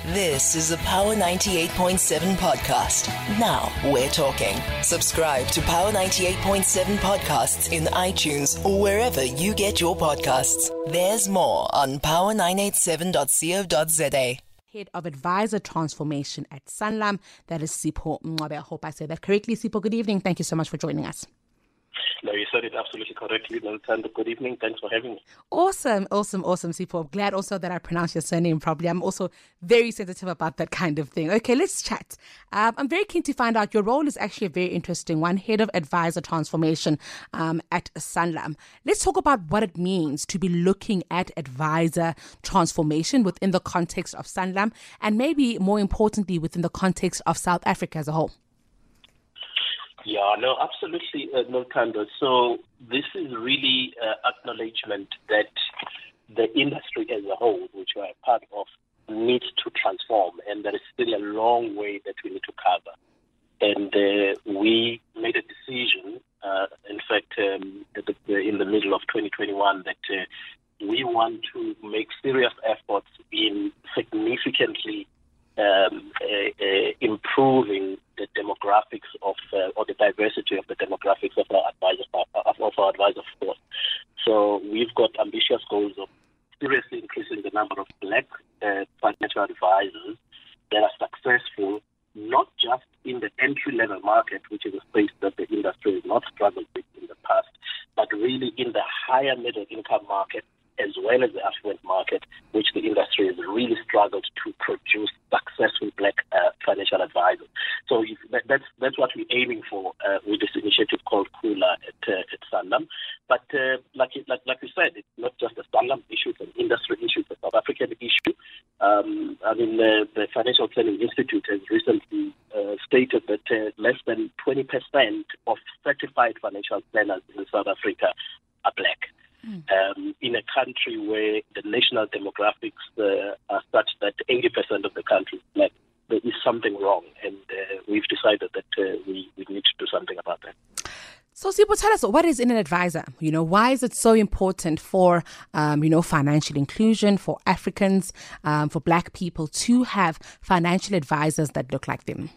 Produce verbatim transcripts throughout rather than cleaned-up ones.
This is a Power ninety-eight point seven podcast. Now we're talking. Subscribe to Power ninety-eight point seven podcasts in iTunes or wherever you get your podcasts. There's more on power nine eight seven dot co dot za. Head of Advisor Transformation at Sanlam, that is Sipho Mncwabe. I hope I said that correctly. Sipho, good evening. Thank you so much for joining us. No, you said it absolutely correctly. Good evening. Thanks for having me. Awesome, awesome, awesome, Sipho. I'm glad also that I pronounced your surname properly. I'm also very sensitive about that kind of thing. Okay, let's chat. Um, I'm very keen to find out, your role is actually a very interesting one, Head of Advisor Transformation um, at Sanlam. Let's talk about what it means to be looking at advisor transformation within the context of Sanlam, and maybe more importantly, within the context of South Africa as a whole. Yeah, no, absolutely, uh, no, Kando. So this is really uh, acknowledgement that the industry as a whole, which we are part of, needs to transform, and there is still a long way that we need to cover. And uh, we made a decision, uh, in fact, um, at the, in the middle of twenty twenty-one, that uh, we want to make serious efforts in significantly um, uh, uh, improving the demographics of, uh, or the diversity of the demographics of our advisor, of, of our advisor force. So we've got ambitious goals of seriously increasing the number of black uh, financial advisors that are successful, not just in the entry-level market, which is a space that the industry has not struggled with in the past, but really in the higher middle-income market, as well as the affluent market, which the industry has really struggled to produce successful black uh, financial advisors. So if that, that's that's what we're aiming for uh, with this initiative called Kula at, uh, at Sanlam. But uh, like, like like we said, it's not just a Sanlam issue, it's an industry issue, it's a South African issue. Um, I mean, uh, the Financial Planning Institute has recently uh, stated that uh, less than twenty percent of certified financial planners in South Africa are black. Um, in a country where the national demographics uh, are such that eighty percent of the country is black, there is something wrong, and uh, we've decided that uh, we, we need to do something about that. So, Sipho, tell us, what is in an advisor? You know, why is it so important for, um, you know, financial inclusion, for Africans, um, for black people to have financial advisors that look like them?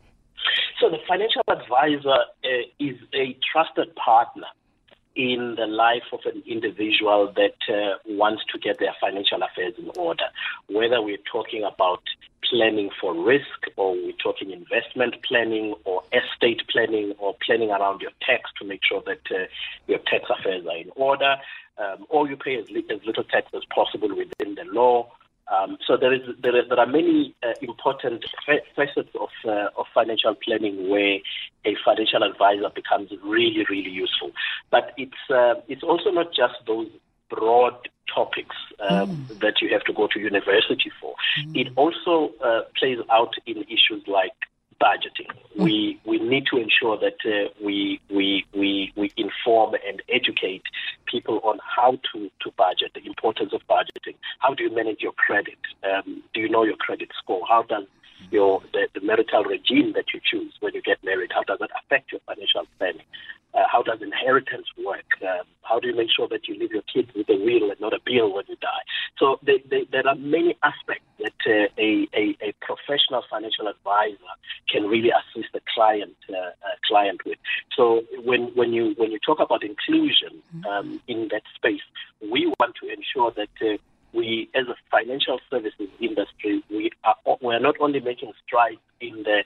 So the financial advisor uh, is a trusted partner in the life of an individual that uh, wants to get their financial affairs in order, whether we're talking about planning for risk, or we're talking investment planning, or estate planning, or planning around your tax to make sure that uh, your tax affairs are in order, um, or you pay as, li- as little tax as possible within the law. Um, so there is there are, there are many uh, important facets of uh, of financial planning where a financial advisor becomes really really useful. But it's uh, it's also not just those broad topics um, mm. that you have to go to university for. Mm. It also uh, plays out in issues like budgeting. Mm. We we need to ensure that uh, we we we we inform and educate people on how to, to budget, the importance of budgeting. How do you manage your credit? Um, do you know your credit score? How does your the, the marital regime that you choose when you get married, how does that affect your financial planning? Uh, how does inheritance work? Um, how do you make sure that you leave your kids with a will and not a bill when you die? So they, they, there are many aspects that uh, a, a, a professional financial advisor can really assist the client uh, uh, client with. So when when you when you talk about inclusion um, in that space, we want to ensure that uh, we, as a financial services industry, we are we are not only making strides in the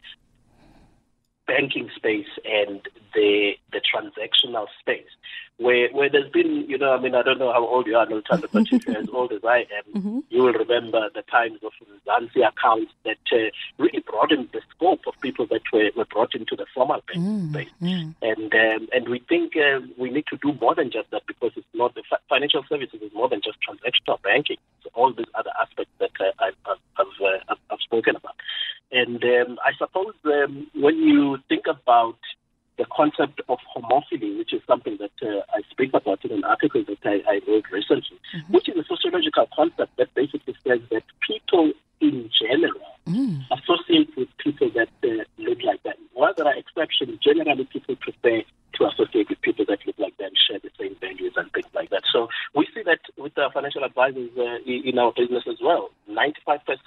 banking space and the the transactional space, where where there's been, you know, I mean, I don't know how old you are, Nolthando, but if you're as old as I am, mm-hmm. you will remember the times of Mzansi accounts that uh, really broadened the scope of people that were, were brought into the formal banking mm, space. Mm. And um, and we think uh, we need to do more than just that, because it's not the fi- financial services is more than just transactional banking. So all these other aspects that uh, I've, I've, I've, uh, I've, I've spoken about. And um, I suppose um, when you think about the concept of homophily, which is something that uh, I speak about in an article that I, I wrote recently, mm-hmm. which is a sociological concept that basically says that people in general mm. associate with people that uh, look like them. While there are exceptions, generally people prefer to associate with people that look like them, share the same values and things like that. So we see that with our financial advisors uh, in our business as well. ninety-five percent of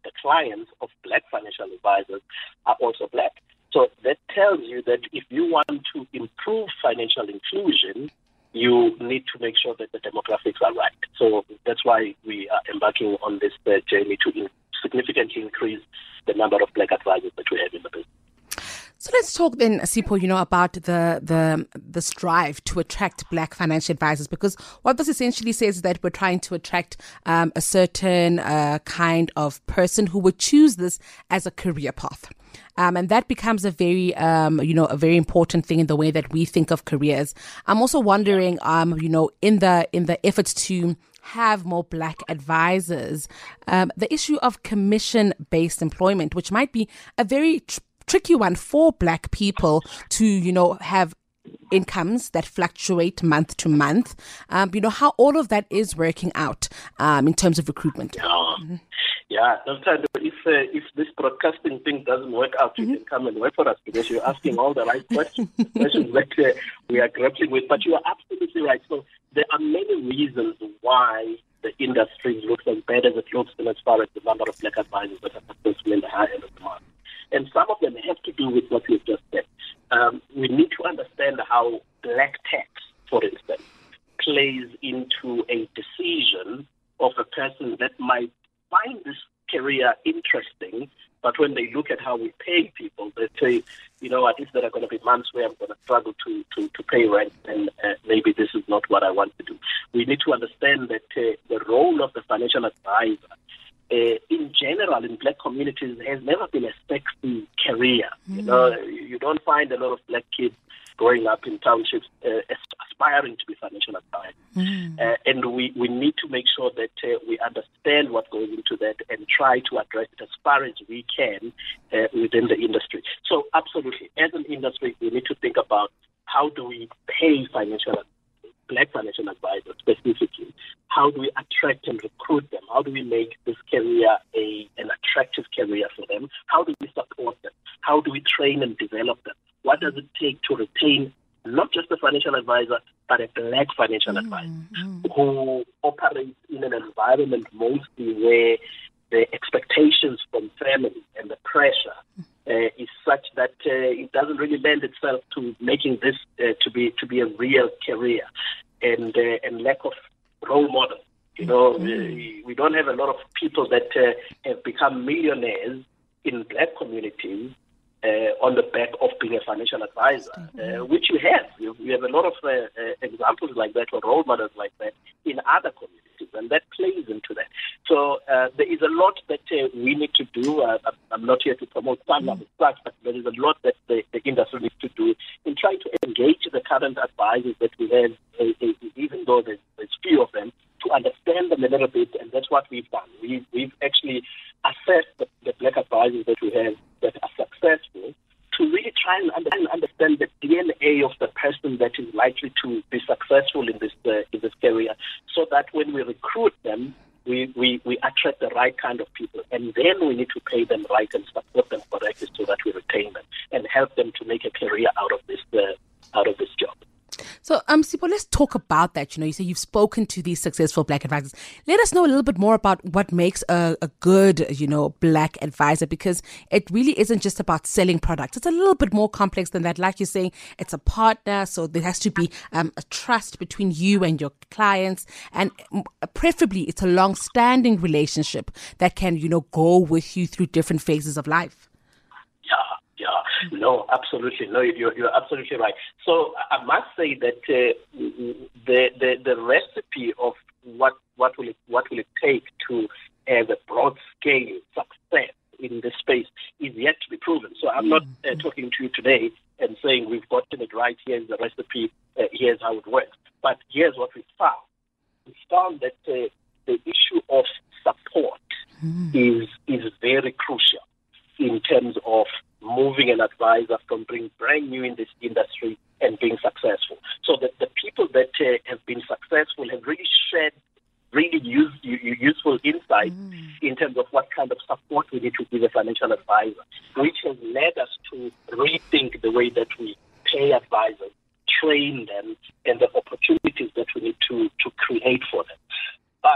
the clients of black financial advisors are also black. So that tells you that if you want to improve financial inclusion, you need to make sure that the demographics are right. So that's why we are embarking on this uh, journey to in- significantly increase the number of black advisors that we have in the business. So let's talk then, Sipho, you know, about the the the strive to attract black financial advisors, because what this essentially says is that we're trying to attract um, a certain uh, kind of person who would choose this as a career path. Um, and that becomes a very, um, you know, a very important thing in the way that we think of careers. I'm also wondering, um, you know, in the in the efforts to have more black advisors, um, the issue of commission-based employment, which might be a very tr- tricky one for black people to, you know, have incomes that fluctuate month to month. Um, you know, how all of that is working out um, in terms of recruitment. Yeah, mm-hmm. yeah. Sometimes if uh, if this broadcasting thing doesn't work out, you mm-hmm. can come and work for us, because you're asking all the right questions, questions that uh, we are grappling with. But you are absolutely right. So there are many reasons why the industry looks as bad as it looks, and as far as the number of black advisors that are successful in the high end of the market. And some of them have to do with what we've just said. Um, we need to understand how black tax, for instance, plays into a decision of a person that might find this career interesting, but when they look at how we pay people, they say, you know, at least there are going to be months where I'm going to struggle to, to, to pay rent, and uh, maybe this is not what I want to do. We need to understand that uh, the role of the financial advisor Uh, in general, in black communities, has never been a sexy career. Mm. You know, you don't find a lot of black kids growing up in townships uh, aspiring to be financial advisors. Mm. Uh, and we, we need to make sure that uh, we understand what goes into that and try to address it as far as we can uh, within the industry. So absolutely, as an industry, we need to think about how do we pay financial black financial advisors specifically. How do we attract and recruit them? How do we make this career a an attractive career for them? How do we support them? How do we train and develop them? What does it take to retain not just a financial advisor, but a black financial mm-hmm. advisor who operates in an environment mostly where the expectations from family and the pressure uh, is such that uh, it doesn't really lend itself to making this uh, to be to be a real career, and uh, and lack of role models. You know, mm-hmm. we, we don't have a lot of people that uh, have become millionaires in black communities uh, on the back of being a financial advisor, mm-hmm. uh, which you have. You, you have a lot of uh, uh, examples like that or role models like that in other communities, and that plays into that. So uh, there is a lot that uh, we need to do. Uh, I'm not here to promote some of mm-hmm. but there is a lot that the, the industry needs to do in trying to engage the current advisors that we have, uh, uh, even though there's, there's few of them, to understand them a little bit, and that's what we've done. We, we've actually assessed the, the black advisors that we have that are successful to really try and understand the D N A of the person that is likely to be successful in this uh, in this career, so that when we recruit them, we, we, we attract the right kind of people, and then we need to pay them right and support them correctly so that we retain them and help them to make a career out of this uh, out of this job. So, um, Sipho, let's talk about that. You know, you say you've spoken to these successful black advisors. Let us know a little bit more about what makes a, a good, you know, black advisor, because it really isn't just about selling products. It's a little bit more complex than that. Like you're saying, it's a partner, so there has to be um, a trust between you and your clients, and preferably it's a long-standing relationship that can, you know, go with you through different phases of life. Yeah. Yeah, no, absolutely. No, you're, you're absolutely right. So I must say that uh, the, the the recipe of what what will it what will it take to have a broad scale success in this space is yet to be proven. So I'm not uh, talking to you today and saying we've gotten it right. Here's the recipe. Uh, here's how it works. But here's what we found. We found that uh, the issue of support mm. is is very crucial in terms of moving an advisor from being brand new in this industry and being successful. So that the people that uh, have been successful have really shared really use, useful insight mm. in terms of what kind of support we need to give a financial advisor, which has led us to rethink the way that we pay advisors, train them, and the opportunities that we need to, to create for them. But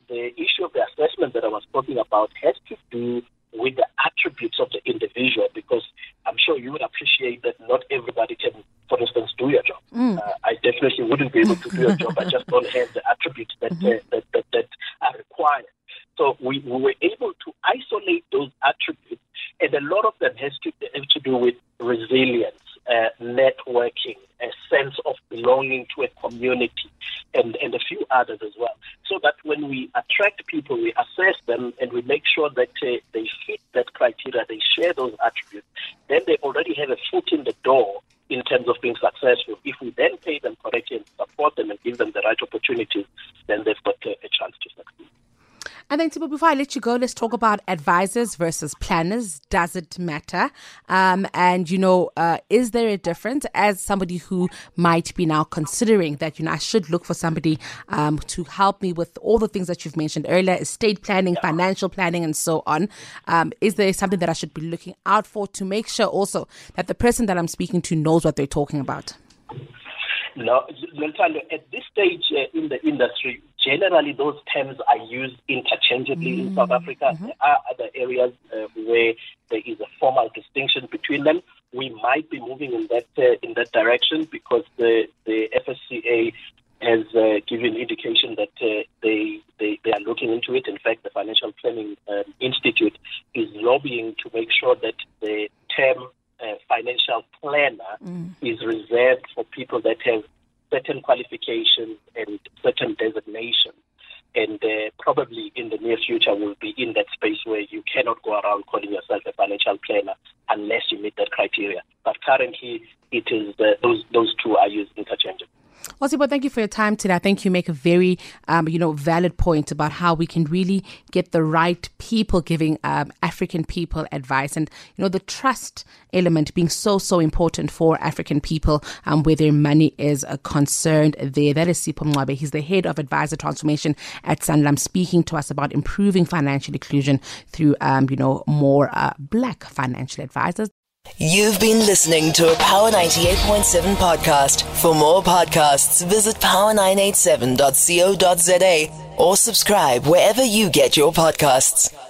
the issue of the assessment that I was talking about has to do with the attributes of the individual, because I'm sure you would appreciate that not everybody can, for instance, do your job. Mm. Uh, I definitely wouldn't be able to do your job. I just don't have the attributes that, mm-hmm. uh, that, that, that are required. So we, we were able to isolate those attributes, and a lot of them has to, have to do with resilience, uh, networking, a sense of belonging to a community, and, and a few others as well. So that when we attract people, we assess them, and we make sure that uh, they fit that criteria, they share those attributes, then they already have a foot in the door in terms of being successful. If we then pay them correctly and support them and give them the right opportunities, then they've got a, a chance to succeed. And then, Tibo, before I let you go, let's talk about advisors versus planners. Does it matter? Um, and, you know, uh, is there a difference? As somebody who might be now considering that, you know, I should look for somebody um, to help me with all the things that you've mentioned earlier, estate planning, yeah. financial planning, and so on. Um, is there something that I should be looking out for to make sure also that the person that I'm speaking to knows what they're talking about? No, Lentando, at this stage uh, in the industry, generally those terms are used interchangeably mm. in South Africa. Mm-hmm. There are other areas uh, where there is a formal distinction between them. We might be moving in that uh, in that direction, because the, the F S C A has uh, given indication that uh, they, they they are looking into it. In fact, the Financial Planning um, Institute is lobbying to make sure that the term Uh, financial planner mm. is reserved for people that have certain qualifications and certain designations. And uh, probably in the near future will be in that space where you cannot go around calling yourself a financial planner unless you meet that criteria. But currently, it is uh, those those two are used interchangeably. Well, Tibo, thank you for your time today. I think you make a very, um, you know, valid point about how we can really get the right people giving um, African people advice, and you know, the trust element being so so important for African people, um, where their money is uh, concerned. There, that is Sipho Mncwabe. He's the head of advisor transformation at Sanlam, speaking to us about improving financial inclusion through, um, you know, more uh, black financial advisors. You've been listening to a Power ninety-eight point seven podcast. For more podcasts, visit power nine eight seven dot co dot za or subscribe wherever you get your podcasts.